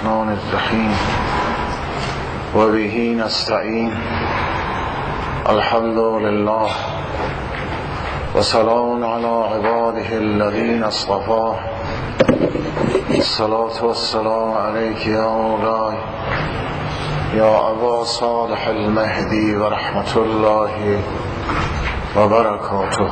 الرحمن الرحیم و به نستعین. الحمد لله و سلام علی عباده الذین اصطفى. الصلاة والسلام علیک یا مولاي یا ابا صالح المهدی و رحمت الله و برکاته.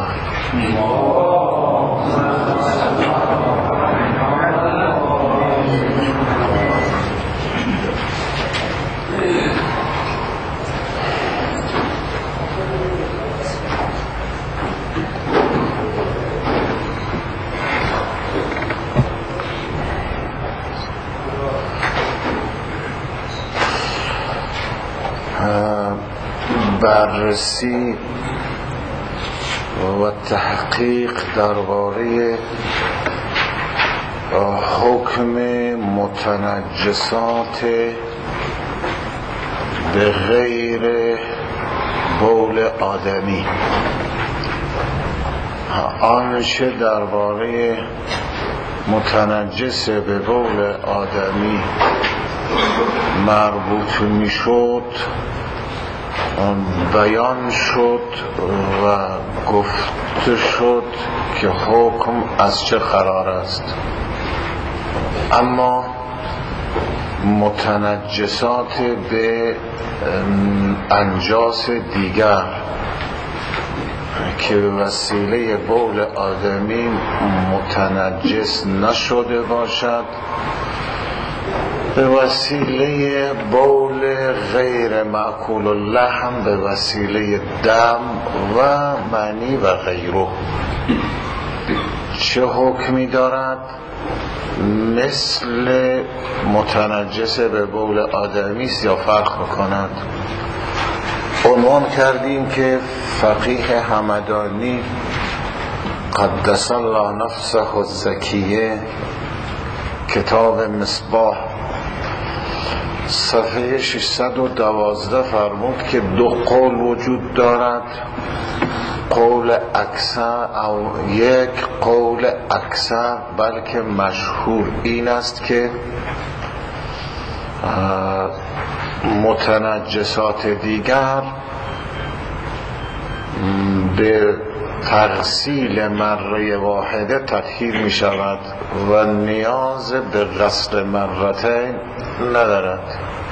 بررسی و تحقیق درباره حکم متنجسات به غیر بول آدمی. آنچه درباره متنجس به بول آدمی مربوط می شد بیان شد و گفته شد که حکم از چه قرار است. اما متنجسات به انجاس دیگر که به وسیله بول آدمی متنجس نشده باشد، به وسیله بول غیر مأکول اللحم، به وسیله دم و منی و غیره چه حکمی دارد؟ مثل متنجس به بول آدمی است یا فرق می‌کند؟ عنوان کردیم که فقیه همدانی قدس الله نفسه الزکیه کتاب مصباح صفحه 612 فرمود که دو قول وجود دارد، قول اکثر او یک قول اکثر بلکه مشهور این است که متنجسات دیگر به تغسیل مره واحده تطهیر می شود و نیاز به غسل مرتين ندارد.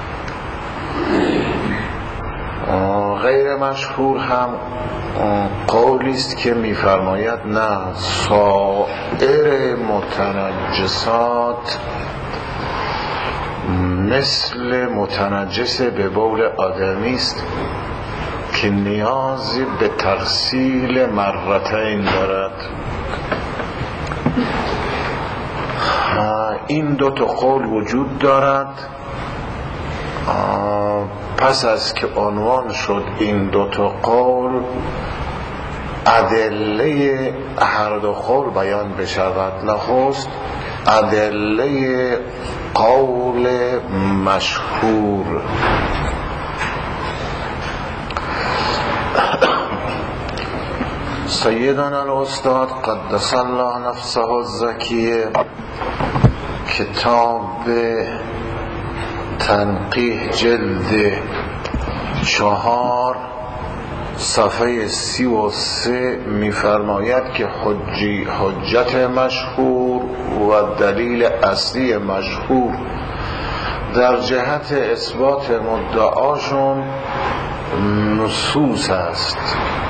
غیر مشهور هم قولی است که می فرماید نه، سایر متنجسات مثل متنجس به بول آدمی است که نیازی به تغسیل مرتين دارد. این دو تا قول وجود دارد. پس از که عنوان شد این دو تا قول، ادله هر دو قول بیان بشود. نخست ادله قول مشهور. سیدنا الاستاد قدس الله نفسه الزکیه کتاب تنقیح جلد 4 صفحه 33 می‌فرماید که حجت مشهور و دلیل اصلی مشهور در جهت اثبات مدعاشون نصوص است.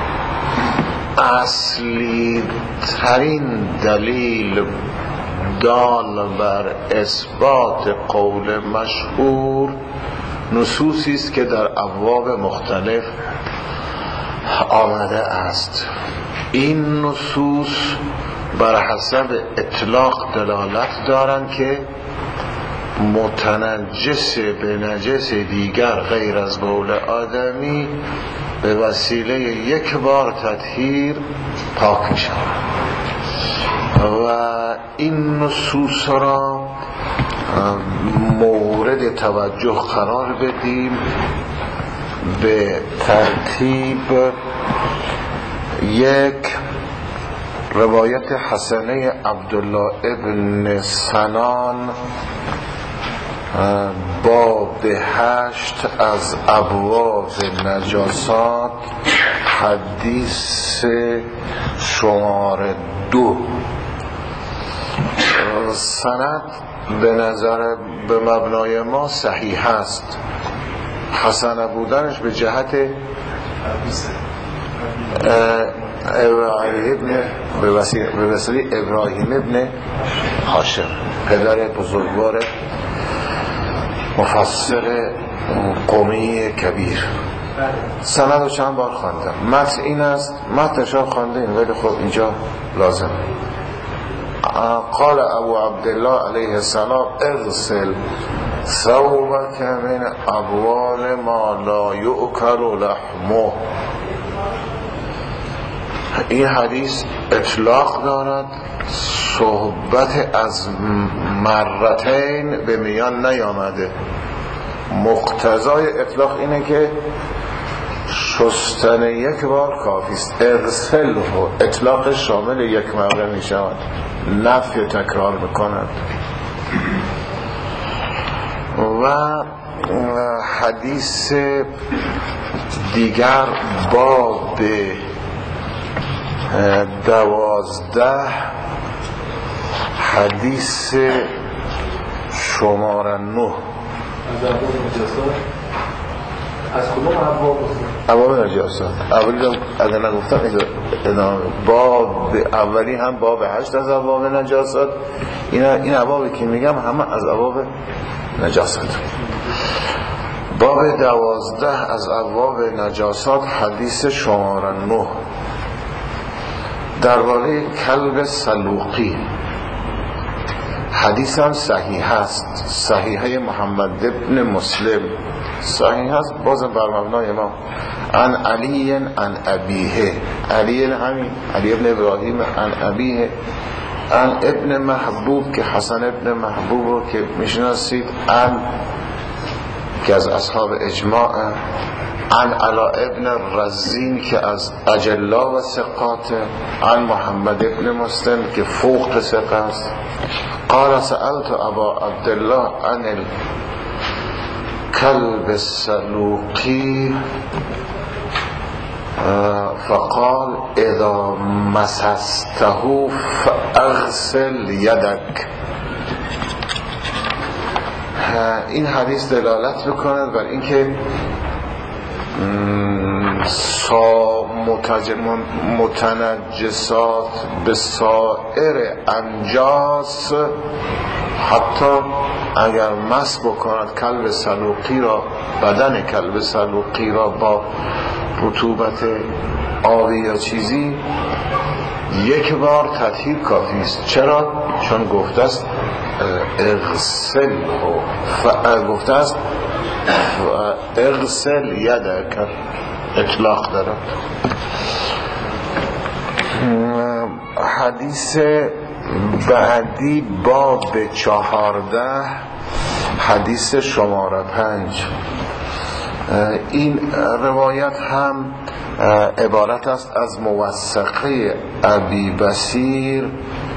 اصلی ترین دلیل دال بر اثبات قول مشهور نصوصی است که در ابواب مختلف آمده است. این نصوص بر حسب اطلاق دلالت دارند که متنجس به نجس دیگر غیر از بول آدمی به وسیله یک بار تطهیر پاک می شود و این نصوص را مورد توجه قرار بدیم به ترتیب. یک، روایت حسنه عبدالله ابن سنان باب 8 از ابواب نجاسات، حدیث شماره 2. سند به نظر به مبنای ما صحیح است. حسن بودنش به جهت به وسیله ابراهیم ابن هاشم، پدر بزرگوار مفسر قمی کبیر. سند رو چند بار خواندم. متن این است، متنش رو خواندیم ولی خب اینجا لازم. قال ابو عبدالله علیه السلام اغسل ثوبك من ابوال ما لا یؤکل لحمه. این حدیث اطلاق دارد، صحبت از مرتين به میان نیامده. مقتضای اطلاق اینه که شستن یک بار کافی است. اغسل و اطلاق شامل یک مرة می شود، نفی تکرار بکند. و حدیث دیگر باب 12 حدیث شماره 9 از کدوم ابواب نجاسات؟ اولی اگر نگفتم ادامه باب اولی هم باب 8 از ابواب نجاسات. این ابوابی که میگم همه از ابواب نجاسات. باب 12 از ابواب نجاسات، حدیث شماره 9 درباره کلب سلوقی. حدیث هم صحیح است، صحیحه محمد ابن مسلم صحیح است، بازم بر مبنای ما. عن علی عن ابیه، علی همین علی ابن ابراهیم، عن ابیه عن ابن محبوب که حسن ابن محبوب رو که میشناسید، عن که از اصحاب اجماع، عن علا ابن رزین که از اجلا و ثقات، عن محمد ابن مسلم که فوق ثقه است. قال سألت ابا عبدالله عن الكلب السلوقي فقال اذا مسسته فاغسل يدك. این حدیث دلالت میکند بر اینکه متنجسات به سائر انجاس، حتی اگر مس بکند کلب سلوقی را، بدن کلب سلوقی را با رطوبت آبی یا چیزی، یک بار تطهیر کافی است. چرا؟ چون گفته است اغسل، گفته است اغسل یدک، اطلاق دارد. حدیث بعدی باب 14 حدیث شماره 5. این روایت هم عبارت است از موثقه ابی بصیر.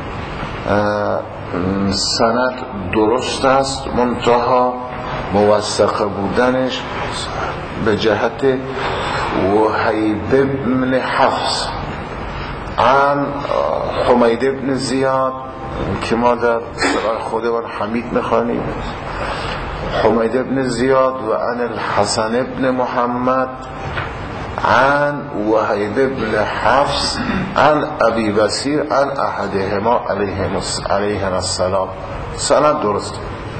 سند درست است، منتها موثق بودنش به جهت وهیب ابن حفص عن حمید ابن زیاد که ما در سراغ خودمان حمید میخوانیم، حمید ابن زیاد، و عن الحسن ابن محمد عن وهیب ابن حفص عن ابی بصیر عن احدهما علیهم السلام. سند درست.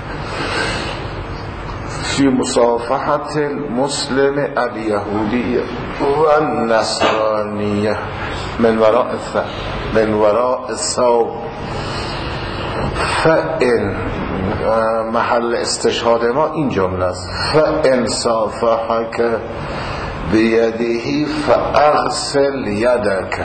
فی مصافحت المسلم الیهودیه و النصرانیه من وراء الثوب، فان محل استشهاد ما این جمله است، فان صافحک بیده فاغسل یدک.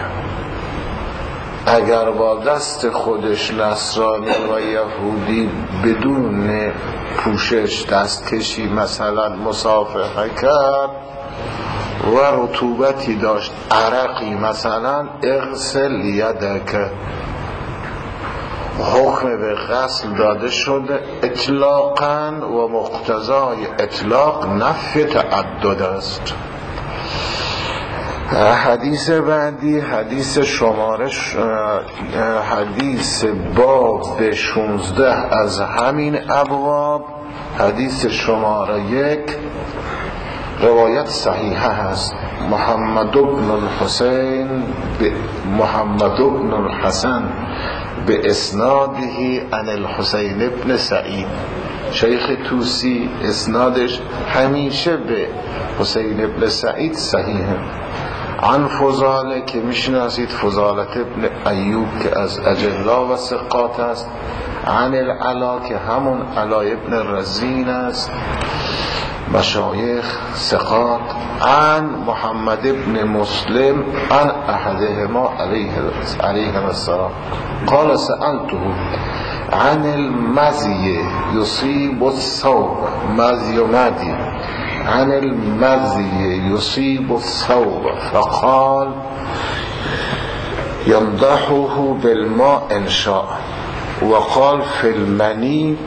اگر با دست خودش نصرانی و یهودی بدون پوشش دستکشی مثلا مصافحه کرد و رطوبتی داشت، عرقی مثلا، اغسل یدک حکم به غسل داده شده اطلاقاً و مقتضای اطلاق نفی تعدد است. حدیث بعدی حدیث حدیث باب 16 از همین ابواب، حدیث شماره 1 روایت صحیحه هست. محمد بن الحسن به اسناده عن الحسین ابن سعید. شیخ توسی اسنادش همیشه به حسین ابن سعید صحیحه. عن فضاله که میشناسید، فضالت ابن ایوب که از اجلا و ثقات است. عن العلا که همون علا ابن رزین است، مشایخ ثقات. عن محمد ابن مسلم عن احدهما علیه السلام قال سألته عن المزی یصیب الثوب، مزی و مدی، عن المزی یصیب الثوب فقال ينضحه بالماء ان شاء وقال في المني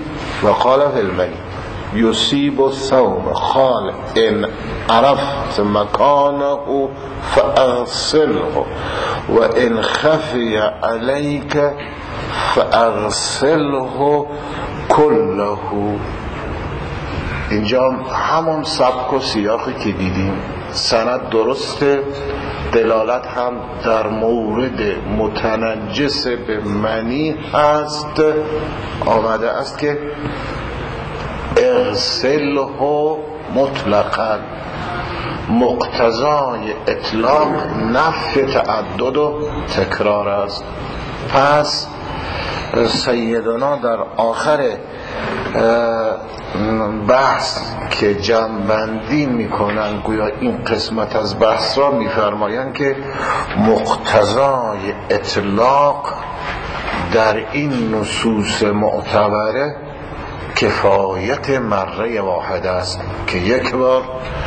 يصيب الثوب قال إن عرفت مكانه فأغسله وإن خفي عليك فأغسله كله. اینجا همون سبک و سیاقی که دیدیم، سند درسته، دلالت هم در مورد متنجس به منی هست. آمده است که اغسله مطلقا، مقتضای اطلاق نفی تعدد و تکرار است. پس سیدنا در آخر بحث که جمع‌بندی میکنن، گویا این قسمت از بحث را میفرمایند که مقتضای اطلاق در این نصوص معتبره کفایت مره واحد است که یک بار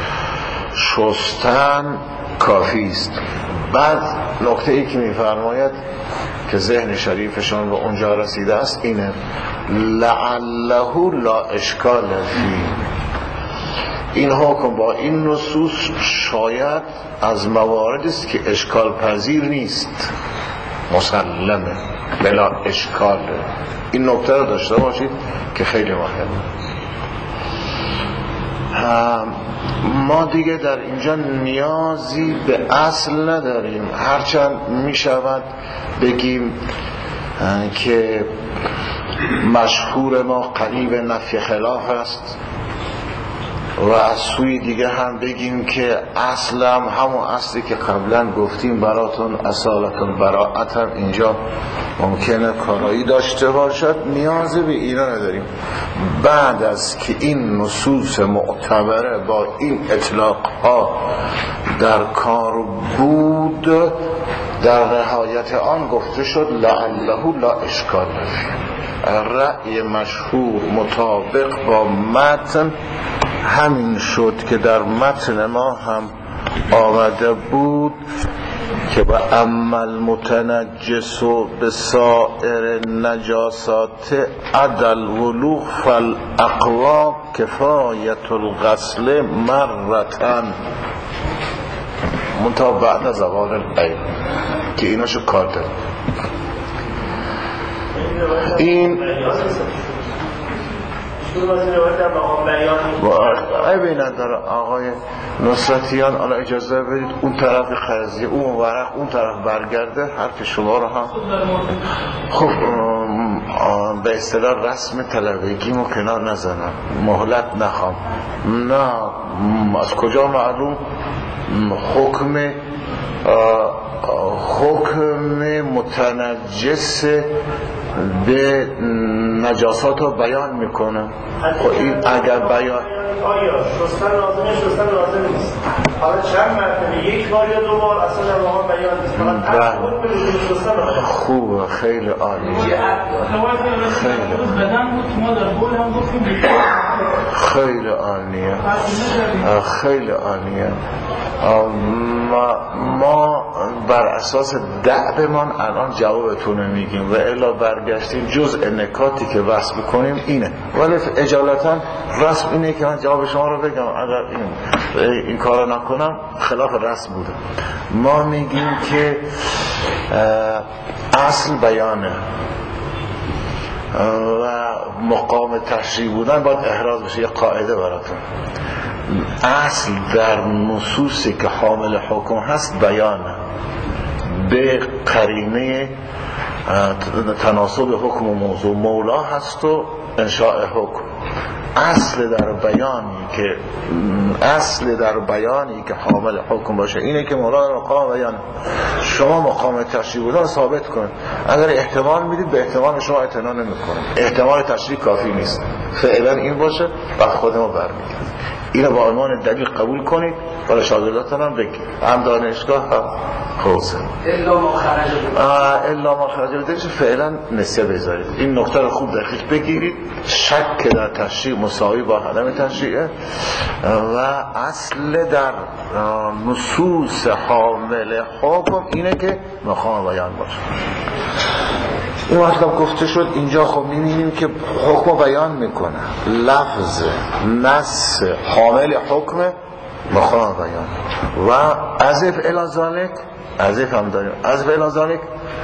شستن کافی است. بعد نکته ای که میفرماید که ذهن شریفشان به اونجا رسیده است اینه لعله لا اشکال فی. این حکم با این نصوص شاید از مواردی است که اشکال پذیر نیست، مسلمه بلا اشکال. این نکته رو داشته باشید که خیلی مهمه. ما دیگه در اینجا نیازی به اصل نداریم، هرچند می شود بگیم که مشهور ما قریب نفی خلاف است و از سوی دیگه هم بگیم که اصل هم همون اصلی که قبلا گفتیم براتون اصالتون براعت هم اینجا ممکنه کارایی داشته باشد. نیازی به اینا نداریم. بعد از که این نصوص معتبره با این اطلاق ها در کار بود، در نهایت آن گفته شد لعله لا اشکال فی. رأی مشهور مطابق با متن همین شد که در متن ما هم آمده بود که با عمل متنجس و به سائر نجاسات عدل ولوغ فالاقوا کفایت الغسل مرتن منتها بعد از زوال العین که ایناشو کار داره. این عیبی نداره آقای نصرتیان. حالا اجازه بدید اون طرف قضیه اون ورق اون طرف برگرده، حرف شما رو هم خب به اصطلاح رسم طلبگیمو کنار نزنم، مهلت نخوام. نه از کجا معلوم حکم متنجس به نجاسات رو بیان میکنه. این اگر بیان آیا شستن لازم نیست، حالا چند مرتبه یک بار یا دو بار اصلا واقعا بیان نیست، فقط خوبه، خیلی عالیه، خیلی عالیه، خیلی عالیه. ما بر اساس دعبمان الان جوابتون رو میگیم و الا برگشتیم جزء نکاتی که وصف کنیم اینه، ولی اجالتا رسم اینه که من جواب شما رو بگم. اگر این کار رو نکنم خلاف رسم بوده. ما میگیم که اصل بیانه و مقام تشریع بودن باید احراز بشه. یه قاعده براتون، اصل در نصوصی که حامل حکم هست بیانه به قرینه تناسب حکم و موضوع. مولا هست و انشاء حکم. اصل در بیانی که حامل حکم باشه اینه که مولا در مقام بیان. شما مقام تشریع بودن ثابت کن. اگر احتمال میدید به احتمال شما اعتنا نمی‌کنید، احتمال تشریع کافی نیست، فعلا این باشه بعد خود ما برمیگردیم. اینو با عنوان دلیل قبول کنید ولی شاگرداتون هم بگید، هم دانشگاه هم حوزه الا ما خرج بدهش فعلا نسیه بذارید. این نکته رو خوب دقیق بگیرید. شک در تشریع مساوی با عدم تشریعه و اصل در نصوص حامل حکم اینه که مقام بیان باشه. این مطلب گفته شد. اینجا خب می‌بینیم که حکم بیان میکنه، لفظ نص حامل حکم مقام بیان و اضف الی ذلک، اضف هم داریم، اضف الی ذلک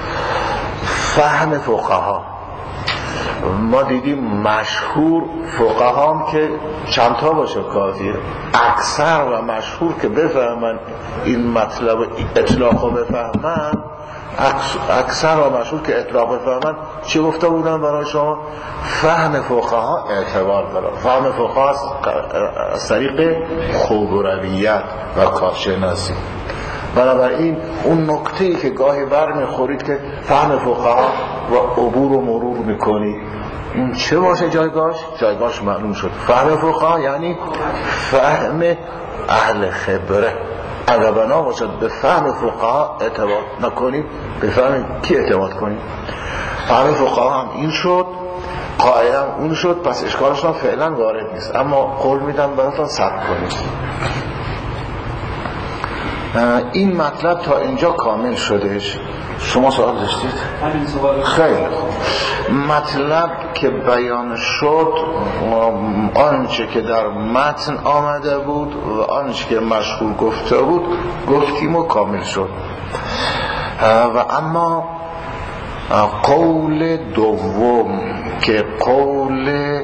فهم فقها. ما دیدیم مشهور فقها هم که چندتا باشه کافیه، اکثر و مشهور که بفهمن این مطلب اطلاق بفهمن، اکثر و مشهور که اطلاق بفهمن چی گفته بودن برای شما؟ فهم فقها اعتبار داره. فهم فقها از طریق خوبرویت و کارشناسی. بنابراین اون نکته‌ای که گاهی برمیخورید که فهم فقها و عبور و مرور میکنید، این چه باشه جایگاهش معلوم شد. فهم فقها یعنی فهم اهل خبره. اگر بنا باشد به فهم فقها اعتماد نکنید، به فهم کی اعتماد کنید؟ فهم فقها هم این شد، قاعده هم اون شد، پس اشکالش هم فعلا وارد نیست. اما قول میدم براتون صبر کنید. این مطلب تا اینجا کامل شدهش. شما سوال داشتید؟ خیلی مطلب که بیان شد، آنچه که در متن آمده بود و آنچه که مشهور گفته بود گفتیم و کامل شد. و اما قول دوم که قول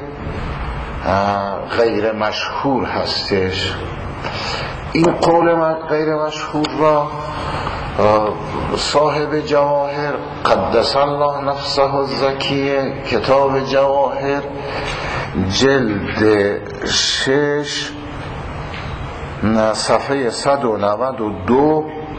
غیر مشهور هستش، این قول غیر مشهور را صاحب جواهر قدس الله نفسه الزکیه، کتاب جواهر جلد 6 صفحه 192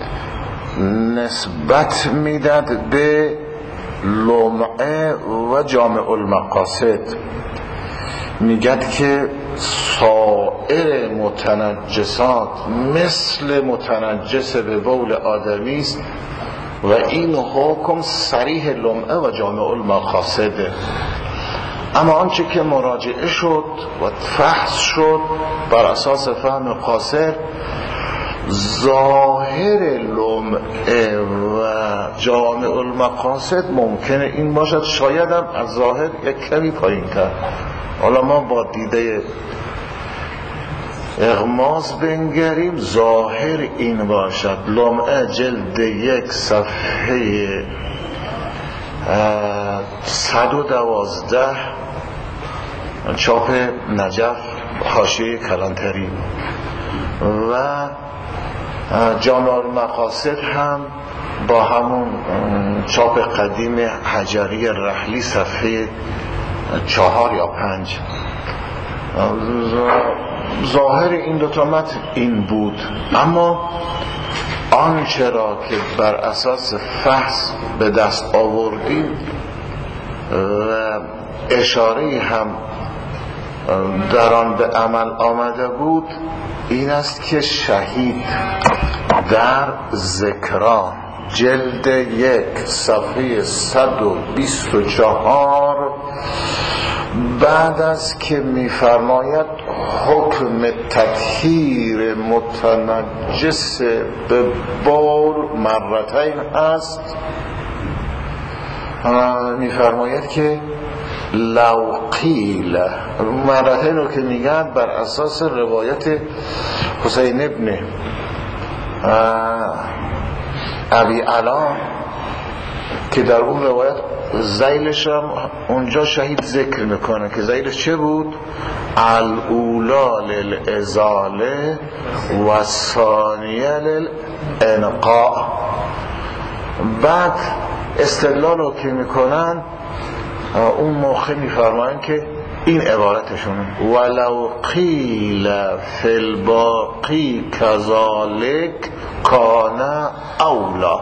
نسبت میداد به لمعه و جامع المقاصد. میگد که سایر متنجسات مثل متنجس به بول آدمی است و این حکم صریح لمعه و جامع المقاصده. اما آنچه که مراجعه شد و فحص شد بر اساس فهم قاصر، ظاهر لمعه و جامع المقاصد ممکنه این باشد، شاید هم از ظاهر یک کمی پایین تر. حالا ما با دیده اغماز بنگریم، ظاهر این باشد لمعه جلد 1 صفحه 112 چاپ نجف حاشیه کلانتری و جامع المقاصد هم با همون چاپ قدیم حجری رحلی صفحه 4 یا 5. ظاهر این دوتا متن این بود. اما آنچه را که بر اساس فحص به دست آوردیم و اشاره هم در آن به عمل آمده بود این است که شهید در ذکرا جلد 1 صفحه 124 بعد از که میفرماید حکم تطهیر متنجس به بول مرتین هست، میفرماید که لو قیل، مرتین رو که میگن بر اساس روایت حسین ابن ابی علا که در اون روایت زیلش هم اونجا شهید ذکر میکنه که زیلش چه بود؟ الاولا للازاله و ثانیه للانقاء. بعد استدلال رو که میکنن اون موقع میفرمایند که این عبارتشون ولو قیل فی الباقی کذالک کان اولا،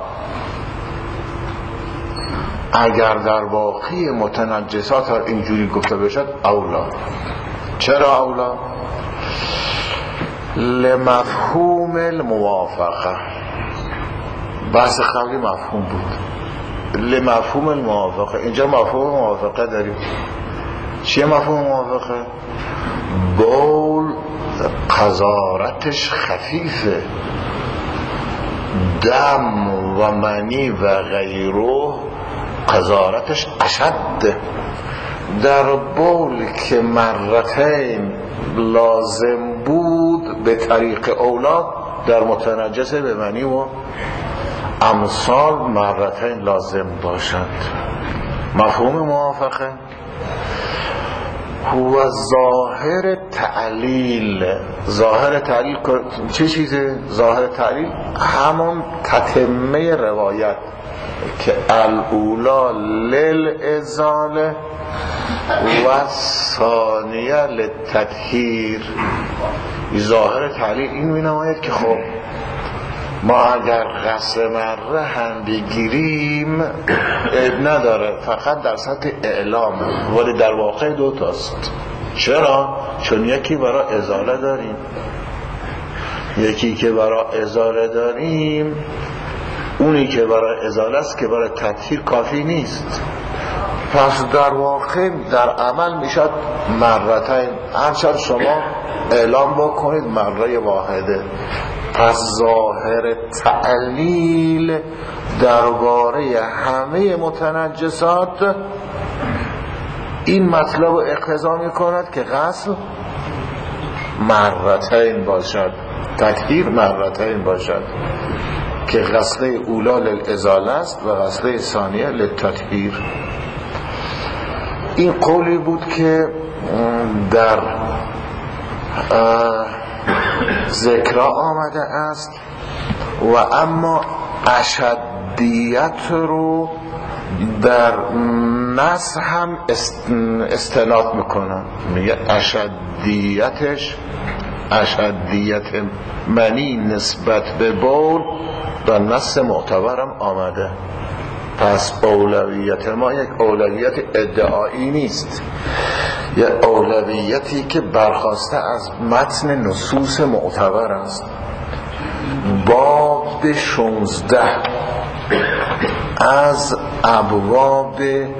اگر در باقی متنجسات اینجوری گفته بشد اولا. چرا اولا؟ لمفهوم الموافقه، بحث قبلی مفهوم بود، لمفهوم الموافقه. اینجا مفهوم موافقه داریم. چیه مفهوم موافقه؟ بول قذارتش خفیفه، دم و منی و غیره قذارتش اشد. در بول که مرتین لازم بود به طریق اولاد، در متنجس به منی و امثال مرتین لازم باشد. مفهوم موافقه و ظاهر تعلیل. ظاهر تعلیل چه چیزه؟ ظاهر تعلیل همون تتمه روایت که الاولا للازاله و ثانیه للتطهیر. ظاهر تعلیل این می نماید که خب ما اگر غسل مره هم بگیریم عیب نداره، فقط در سطح اعلام، ولی در واقع دو تاست. چرا؟ چون یکی برای ازاله داریم، یکی که برای ازاله داریم اونی که برای ازاله است که برای تطهیر کافی نیست. پس در واقع در عمل میشد مرتين، هرچند شما اعلام بکنید مره واحده. پس ظاهر تعلیل درباره همه متنجسات این مطلب رو اقتضا میکند که غسل مرتين باشد، تطهیر مرتين باشد، که غسل اولا للازاله است و غسل ثانیه للتطهیر. این قولی بود که در ذکرها آمده است و اما اشدیت رو در نص هم استناد میکنن. میگه اشدیت منی نسبت به بول در نص معتبرم آمده. پس اولویت ما یک اولویت ادعایی نیست، یک اولویتی که برخواسته از متن نصوص معتبر است. باب 16 از ابواب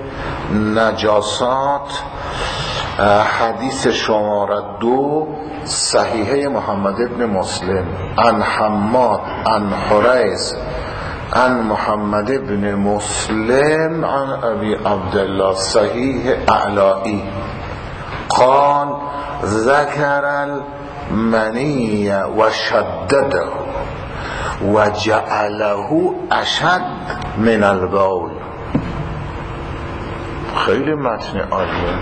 نجاسات، حدیث شماره 2 صحیحه محمد ابن مسلم عن حماد عن حریث عن محمد ابن مسلم عن ابي عبدالله صحیح اعلائی قال ذكر المنی و شدده و جعله اشد من البول. خیلی متن عالیه.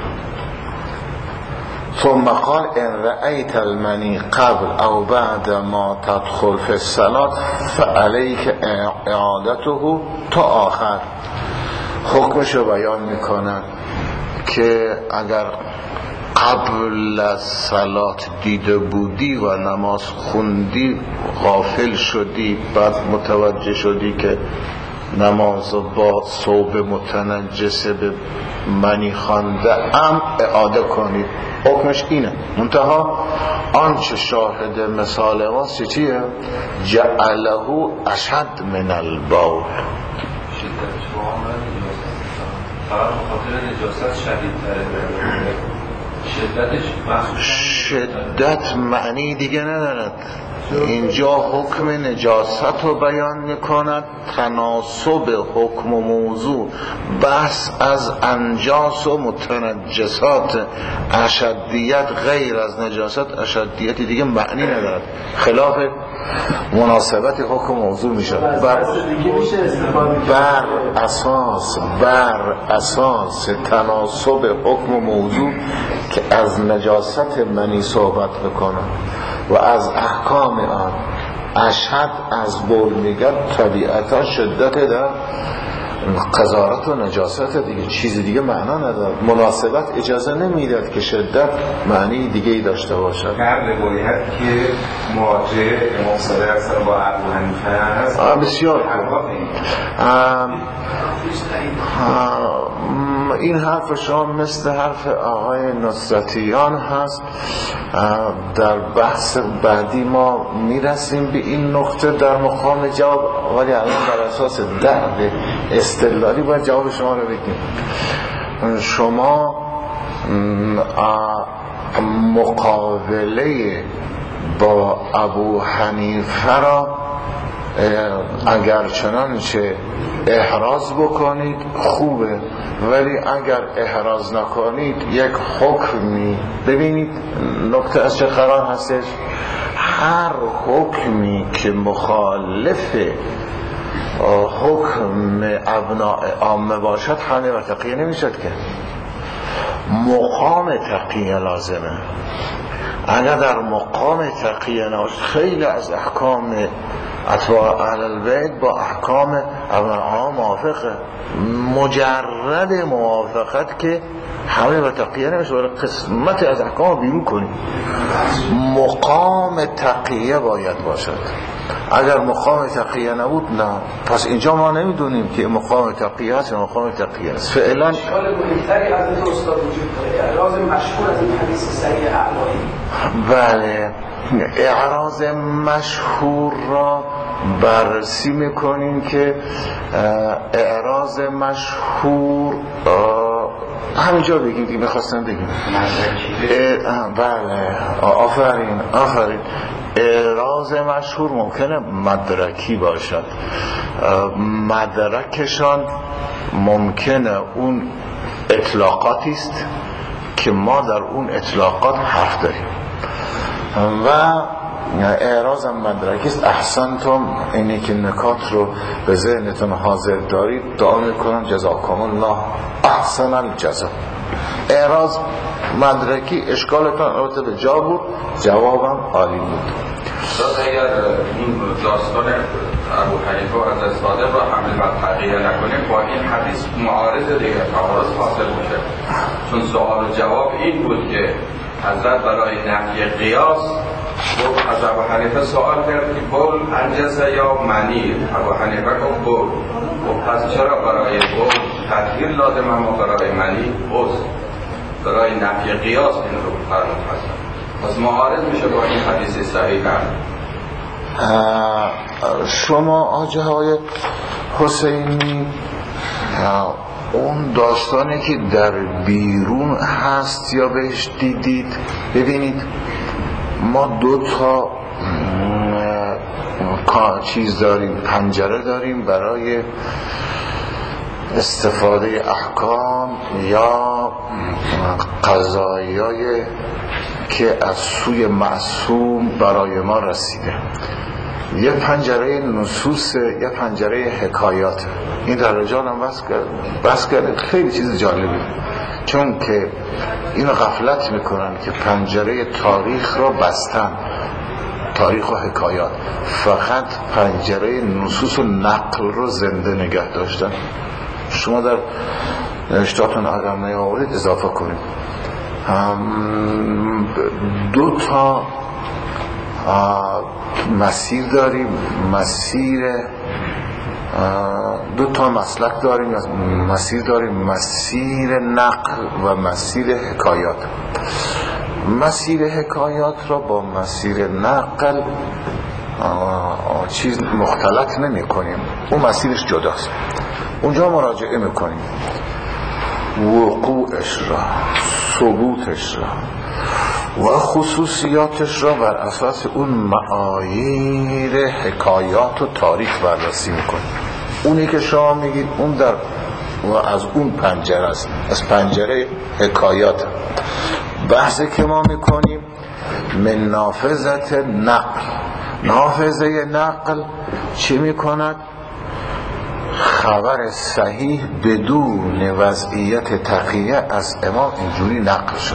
ثم قال ان رأيت المنی قبل او بعد ما تدخل في الصلاة فعليك اعادته تا آخر. حکمشو بیان میکنن که اگر قبل از صلات دیده بودی و نماز خوندی غافل شدی، بعد متوجه شدی که نماز با ثوب متنجس به منی خوانده ام اعاده کنید. حکمش اینه. منتها آنچه شاهد مثال ماست چیه؟ جعله اشد من البول. فقط خاطر نجاست شدیدتره، شدت معنی دیگه ندارد. اینجا حکم نجاست رو بیان میکند، تناسب حکم و موضوع، بحث از انجاس و متنجسات، اشدیت غیر از نجاست، اشدیت دیگه معنی ندارد، خلاف مناسبت حکم و موضوع میشه. بر اساس تناسب حکم و موضوع که از نجاست منی صحبت بکنه و از احکام آن، اشهد از بول میگن طبیعتا شدت در قذارت و نجاست دیگه، چیز دیگه معنا نداره. مناسبت اجازه نمیداد که شدت معنی دیگه ای داشته باشد. هر روایت که مواجه امام صادق اکثر با ابو حنیفه هست بسیار این حرف شما مثل حرف آقای نصرتیان هست. در بحث بعدی ما میرسیم به این نقطه در مقام جواب، ولی الان بر اساس درد استدلالی باید جواب شما رو بگیم. شما مقابله با ابو حنیفه را اگر چنانچه احراز بکنید خوبه، ولی اگر احراز نکنید یک حکمی، ببینید نکته از چه قرار هستش، هر حکمی که مخالف حکم ابناء عامه باشد حمله و تقیه نمیشد که مقام تقیه لازمه. اگر در مقام تقیه نباشد، خیلی از احکام اتباع اهل البیت با احکام ابناء موافقه، مجرد موافقت که حمله و تقیه نمیشه، ولی قسمت از احکام بیرون کنیم. مقام تقیه باید باشد. اگر مقام تقیه نبود نه، پس اینجا ما نمیدونیم که مقام تقیه هست یا مقام تقیه است. فعلا اشکال بزرگتری از این استاد وجود داره، اعراض مشهور از این حدیث صحیح اعلایی. بله، اعراض مشهور را بررسی میکنیم که اعراض مشهور همینجا بگیم که میخواستم بگیم. بله، آفرین. اعراض مشهور ممکنه مدرکی باشد، مدرکشان ممکنه اون اطلاقاتی است که ما در اون اطلاقات حرف داریم و اعراض مدرکی است. احسنتم، اینی که نکات رو به ذهنتون حاضر دارید. دعا میکنم جزاکم الله احسن الجزا. اعراض مدرکی اشکالتان البته به جا بود، جوابم عالی بود. اگر این داستان ابو حنیفه و از صادق را حمل و تقیه نکنیم، با این حدیث معارض دیگه تعارض حاصل میشه. چون سوال و جواب این بود که حضرت برای نفی قیاس از ابو حنیفه سوال کرد که بول انجزه یا منی. ابو حنیفه گفت بول. پس چرا برای بول تطهیر لازم اما برای منی عضو؟ برای نفی قیاس این رو فرمود هست. پس معارض میشه با این حدیث صحیح هم. شما آجه های حسینی اون داستانی که در بیرون هست یا بهش دیدید، ببینید ما دو تا چیز داریم، پنجره داریم برای استفاده احکام یا قضایای که از سوی معصوم برای ما رسیده. یه پنجره نصوص، یه پنجره حکایات. این در رجال هم بس کرده. خیلی چیز جالبی، چون که این غفلت میکنن که پنجره تاریخ را بستن، تاریخ و حکایات، فقط پنجره نصوص و نقل رو زنده نگه داشتن. شما در نوشتاتون اگر نیاورید اضافه کنید. دو تا مسیر داریم، دو تا مسلک داریم، مسیر نقل و مسیر حکایات. مسیر حکایات را با مسیر نقل چیز مختلط نمی کنیم، اون مسیرش جداست، اونجا مراجعه میکنیم. وقوعش را، ثبوتش را و خصوصیاتش را بر اساس اون معایر حکایات و تاریخ بررسی میکنه. اونی که شما میگید اون در و از اون پنجره است، از پنجره حکایات. بحثی که ما میکنیم من نافذت نقل. نافذه نقل چی میکند؟ خبر صحیح بدون وضعیت تقیه از امام اینجوری نقل شده.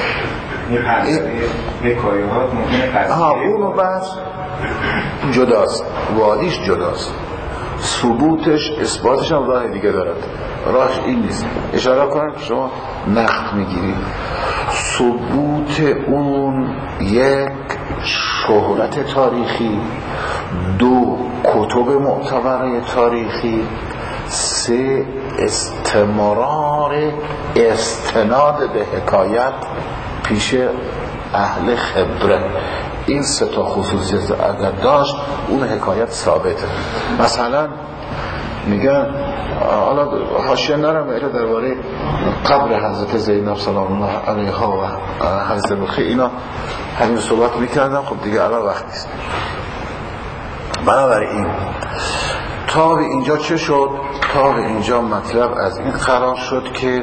حکایات ممکنه قصدیه اونو بس جداست، وادیش جداست، ثبوتش اثباتش هم راه دیگه دارد. راهش این نیست. اشاره کنم که شما نقد میگیرید، ثبوت اون یک شهرت تاریخی، دو کتب معتبره تاریخی، سه استمرار استناد به حکایت پیش اهل خبره. این سه تا خصوصیت اگر داشت اون حکایت ثابته. مثلا میگن حالا حاشیه نرم ایره درباره قبر حضرت زینب سلام الله علیها و حضرت رخی اینا همین صحبت میکردم، خب دیگه الان وقت نیست. بنابراین تا به اینجا چه شد؟ تا به اینجا مطلب از این قرار شد که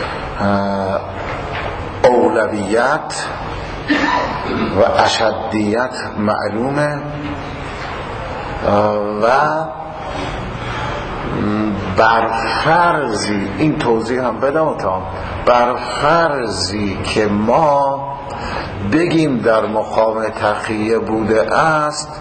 اولویت و اشدیت معلومه و برفرضی، این توضیح هم بدم تا برفرضی که ما بگیم در مقام تقیه بوده است،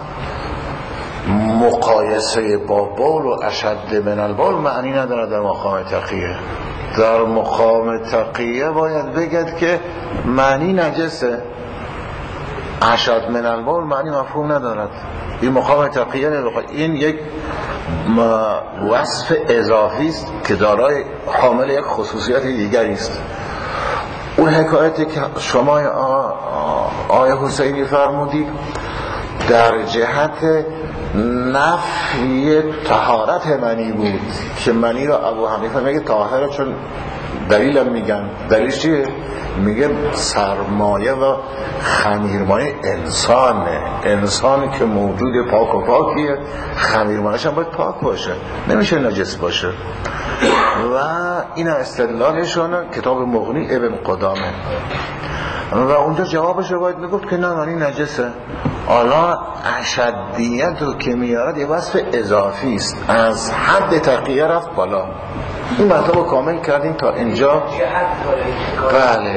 مقایسه با بول و اشد من البول معنی نداره. در مقام تقیه، در مقام تقیه باید بگید که معنی نجسه، اشد من البول معنی مفهوم ندارد. این مقام تقیه نمیخواد. این یک وصف اضافی است که دارای حامل یک خصوصیت دیگری است. اون حکایتی که شما آیه حسینی فرمودید در جهت نفی طهارت منی بود که منی را ابو حنیفه میگه طاهره، چون دلیلم میگن. دلیلش چیه؟ میگه سرمایه و خمیرمایه انسانی که موجود پاک و پاکیه، خمیرمایه‌ش هم باید پاک باشه، نمیشه نجس باشه. و این استدلالشونه کتاب مغنی ابن قدامه. و اونجا جوابش رو باید میگفت که نه معنی نجسه. حالا اشدیت رو که میارد یه وصف اضافی است، از حد تقیه رفت بالا. این مطلب رو کامل کردیم تا اینجا. بله.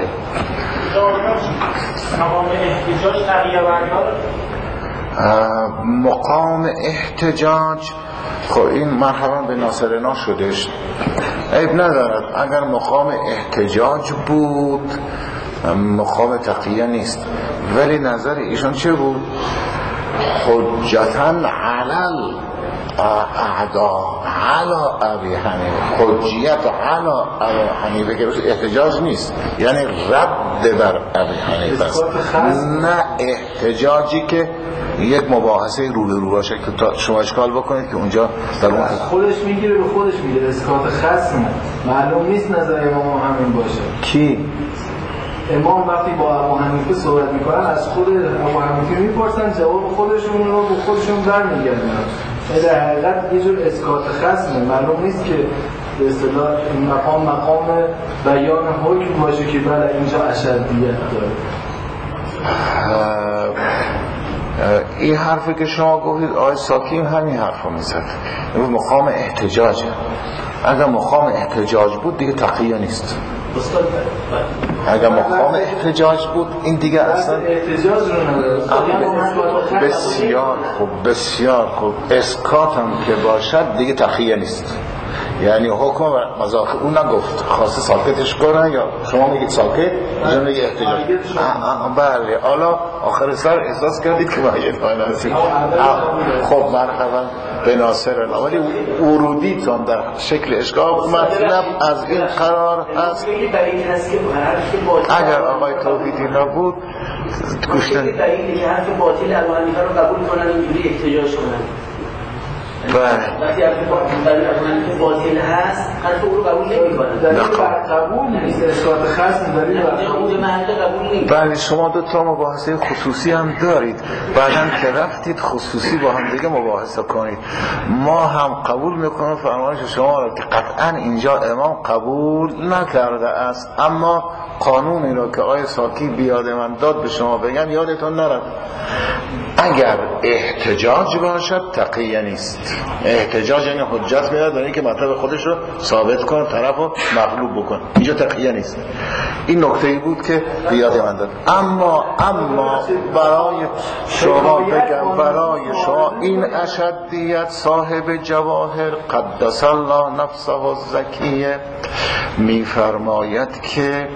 مقام احتجاج، خب این مرحبا به ناصرنا شدش، عیب ندارد. اگر مقام احتجاج بود مقام تقیه نیست. ولی نظر ایشان چه بود؟ حجتاً علل اعدا علا ابی حنیفه، حجیت علا ابی حنیفه که احتجاج نیست، یعنی رد بر ابی حنیفه است، نه احتجاجی که یک مباحثه رو به رو باشه که شما اشکال بکنید که اونجا در اون خودش میگیره به خودش میگیره، اسکات خصمه، معلوم نیست نظر امام همین باشه. کی؟ امام وقتی با ابو حنیفه صحبت میکنن از خود ابو حنیفه میپرسن، جواب خودشون رو به خودشون برمیگردن. در حقیقت یه جور اسکات خصمه، معلوم نیست که به اصطلاح این مقام بیان حکم باشه که بله اینجا اشدیت داره. این حرفی که شما گفتید آقای ساکی همین حرف رو میزد، مقام احتجاج. اگر مقام احتجاج بود دیگه تقیه نیست. اگر مقام احتجاج بود این دیگه اصلا احتجاج رو بسیار خوب، بسیار خوب. اسکات هم که باشد دیگه تقیه نیست. یعنی حکم مذاق اون نگفت خواسته ساکتش کنن، یا شما میگید ساکت اینجا میگه احتجاج. بله. حالا آخر سر احساس کردید که باید ناسید. خب مرحبا به ناصر. ولی ورودیتون در شکل اشکال مطلب از این قرار هست. اگر آقای توحیدی نبود گوشتن دلیلی که حرف باطل ابو حنیفه رو قبول کنن اینجوری احتجاج کنن، وقتی برای باطل هست حرف او رو قبول نمی‌کنه. دلیل بر قبول نیست، اسقاط خصم دلیل بر قبول قبول نیست. بله شما دو تا مباحثه خصوصی هم دارید، بعداً که رفتید خصوصی با هم دیگه مباحثه کنید. ما هم قبول میکنیم فرمایش شما را که قطعاً اینجا امام قبول نکرده است، اما قانونی را که آیه ساکی بیاد من داد به شما بگم یادتون نرد. اگر احتجاج باشد تقیه نیست. احتجاج یعنی حجت میاد برای اینکه مطلب خودش رو ثابت کنه، طرف رو مغلوب بکنه. اینجا تقیه نیست. این نکته‌ای بود که بیاد من داد. اما برای شما بگم، برای شما این اشدیت صاحب جواهر قدس الله نفسه الزکیه میفرماید که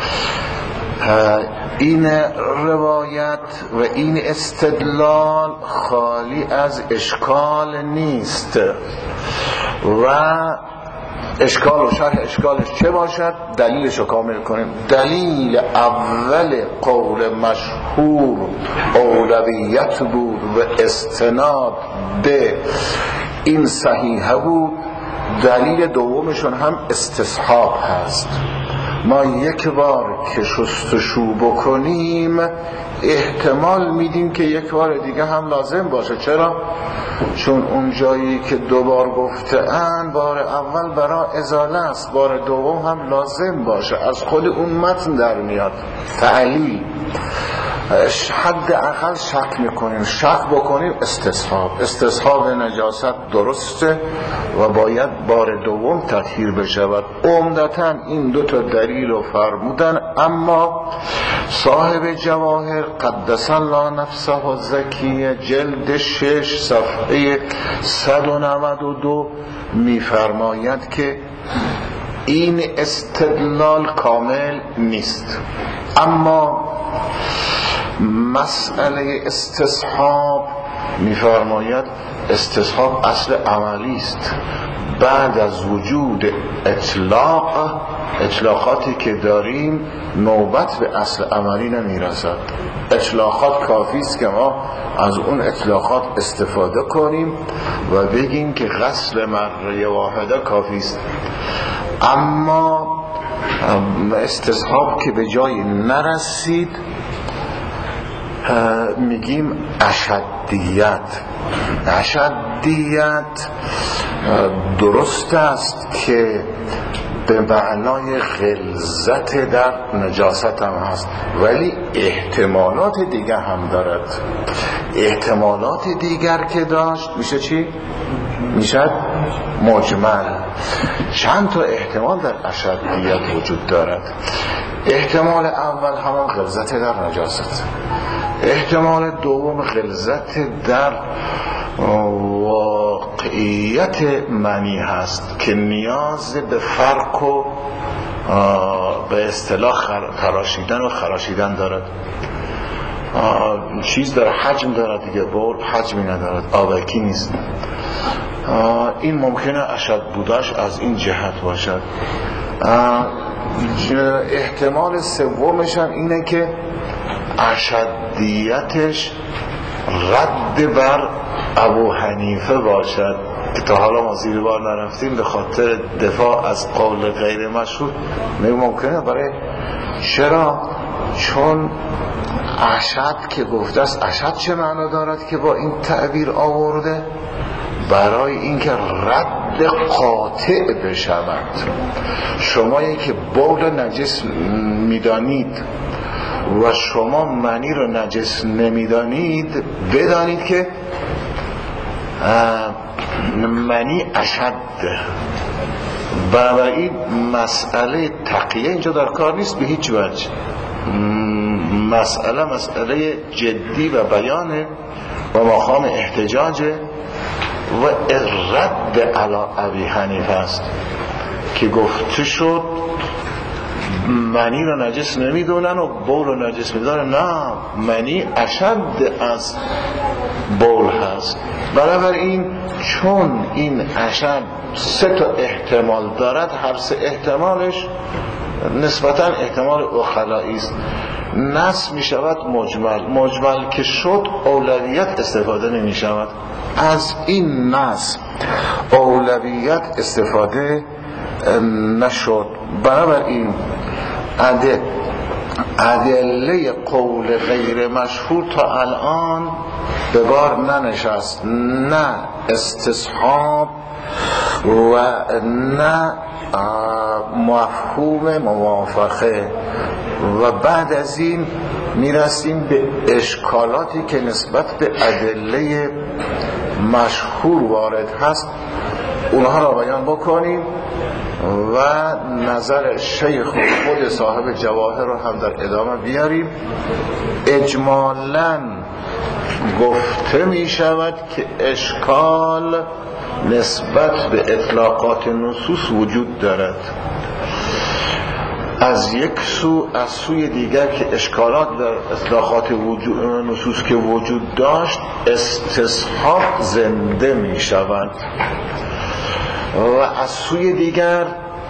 این روایت و این استدلال خالی از اشکال نیست و اشکال و شرح اشکالش چه باشد دلیلش رو کامل کنیم. دلیل اول قول مشهور اولویت بود و استناد به این صحیحه بود. دلیل دومشون هم استصحاب هست. ما یک بار که شستشو بکنیم احتمال میدیم که یک بار دیگه هم لازم باشه. چرا؟ چون اون جایی که دوبار گفته‌اند بار اول برای ازاله است، بار دوم هم لازم باشه. از خود اون متن در میاد. تعلیل حد اقل شک میکنیم، شک بکنیم استصحاب نجاست درسته و باید بار دوم تطهیر بشود. عمدتاً این دو تا دلیل رو فرمودن، اما صاحب جواهر قدس الله نفسه الزکیه جلد 6 صفحه 192 میفرماید که این استدلال کامل نیست. اما مسئله استصحاب میفرماید استصحاب اصل عملی است. بعد از وجود اطلاقاتی که داریم نوبت به اصل عملی نمیرسد. اطلاقات کافی است که ما از اون اطلاقات استفاده کنیم و بگیم که غسل مره واحده کافی است. اما استصحاب که به جای نرسید میگیم اشدیت درست است که به معنای غلظت در نجاست هم هست، ولی احتمالات دیگر هم دارد. احتمالات دیگر که داشت میشه چی؟ میشه مجمل. چند تا احتمال در اشدیت وجود دارد. احتمال اول همان غلظت در نجاست، احتمال دوم غلظت در واقعیت معنی هست که نیاز به فرق و به اصطلاح تراشیدن و خراشیدن دارد. چیز در حجم دارد دیگه، بول حجمی ندارد، آبکی نیست. این ممکنه اشد بودش از این جهت باشد. احتمال سومش هم اینه که اشدیتش رد بر ابو حنیفه باشد که تا حالا ما زیر بار نرفتیم به خاطر دفاع از قول غیر مشهور. ممکنه برای چرا؟ چون اشد که گفته است، اشد چه معنا دارد که با این تعبیر آورده؟ برای اینکه رد قاطع بشود. شما که بول نجس میدانید و شما منی رو نجس نمیدانید، بدانید که منی اشد. این مسئله تقیه اینجا در کار نیست به هیچ وجه. مسئله جدی و بیانه و مقام احتجاجه و رد علی ابی حنیفه است که گفته شد منی رو نجس نمیدونن و بول رو نجس میدونن. نه، منی اشد از بول هست. بنابراین چون این اشد 3 تا احتمال دارد، هر 3 احتمالش نسبتا احتمال اخلائی است. نص می شود مجمل که شد اولویت استفاده نمی شود. از این نص اولویت استفاده نشد. بنابراین ادله قول غیر مشهور تا الان به بار ننشست، نه استصحاب و نه مفهوم موافقه. و بعد از این میرسیم به اشکالاتی که نسبت به ادله مشهور وارد هست، اونها را بیان بکنیم و نظر شیخ و خود صاحب جواهر رو هم در ادامه بیاریم. اجمالاً گفته می شود که اشکال نسبت به اطلاقات نصوص وجود دارد. از یک سو، از سوی دیگر که اشکالات در اطلاقات نصوص که وجود داشت استصحاب زنده می شوند و از سوی دیگر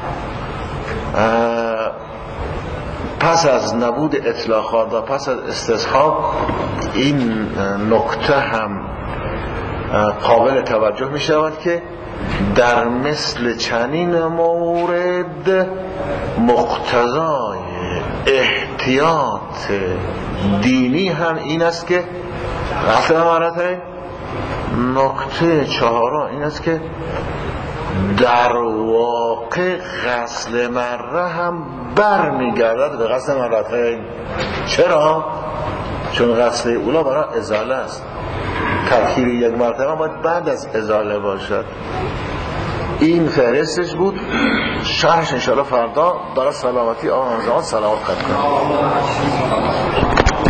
پس از نبود اطلاقات و پس از استصحاب این نکته هم قابل توجه می شود که در مثل چنین مورد مقتضای احتیاط دینی هم این است که نکته چهارم این است که در واقع غسل مره هم برمیگردد به غسل مرتين. چرا؟ چون غسل اولا برای ازاله است، تأخیر یک مرتبه باید بعد از ازاله باشد. این فهرستش بود. شرحش انشاءالله فردا برای سلامتی آن زمان سلامت کنم.